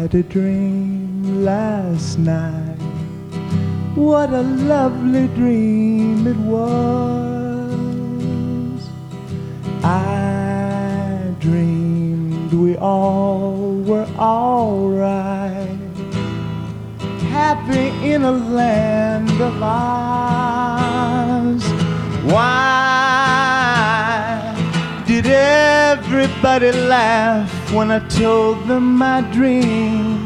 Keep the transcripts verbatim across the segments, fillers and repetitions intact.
had a dream last night. What a lovely dream it was. I dreamed we all were alright, happy in a land of ours. Why did everybody laugh when I told them my dream?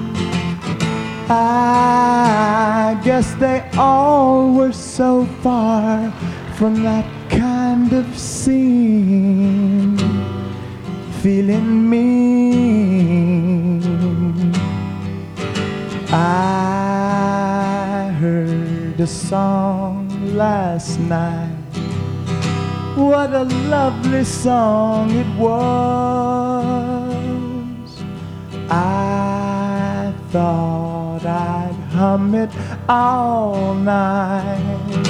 I guess they all were so far from that kind of scene, feeling mean. I heard a song last night. What a lovely song it was. I thought I'd hum it all night.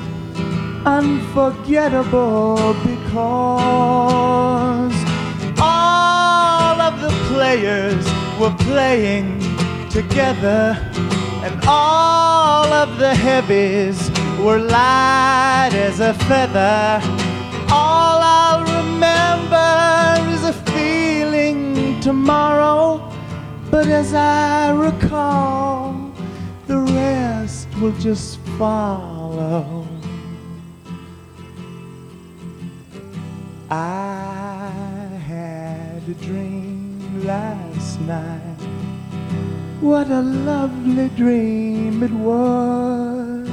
Unforgettable because all of the players were playing together, and all of the heavies were light as a feather. All I'll remember is a feeling tomorrow, but as I recall, the rest will just follow. I had a dream last night. What a lovely dream it was.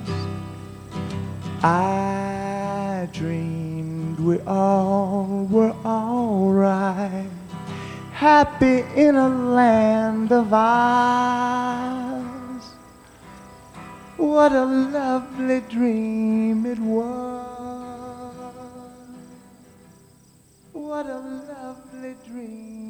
I dreamed we all were alright, happy in a land of ours. What a lovely dream it was. What a lovely dream.